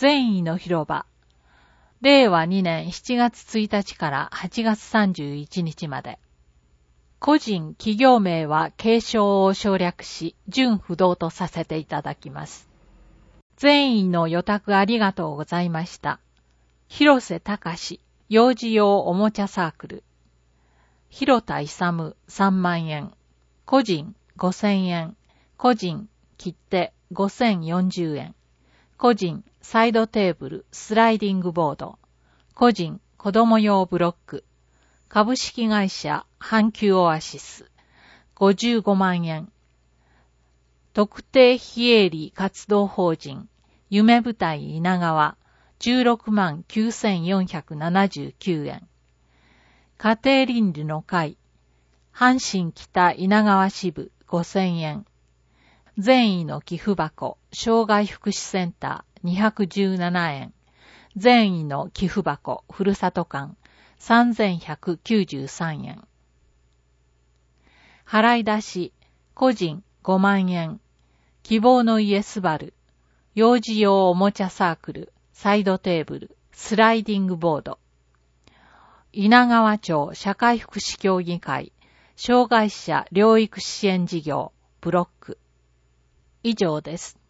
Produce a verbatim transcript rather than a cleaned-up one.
善意の広場。れいわにねんしちがつついたちからはちがつさんじゅういちにちまで。個人、企業名は継承を省略し、準不動とさせていただきます。善意の予託ありがとうございました。広瀬隆、幼児用おもちゃサークル。広田勇さんまんえん。個人ごせんえん。個人切手ごせんよんじゅうえん。個人サイドテーブルスライディングボード。個人子供用ブロック。株式会社阪急オアシスごじゅうごまんえん。特定非営利活動法人夢舞台稲川じゅうろくまんきゅうせんよんひゃくななじゅうきゅうえん。家庭倫理の会阪神北稲川支部ごせんえん。善意の寄付箱障害福祉センターにひゃくじゅうななえん。善意の寄付箱ふるさと館さんぜんひゃくきゅうじゅうさんえん。払い出し個人ごまんえん。希望の家すばる幼児用おもちゃサークルサイドテーブルスライディングボード。稲川町社会福祉協議会障害者療育支援事業ブロック。以上です。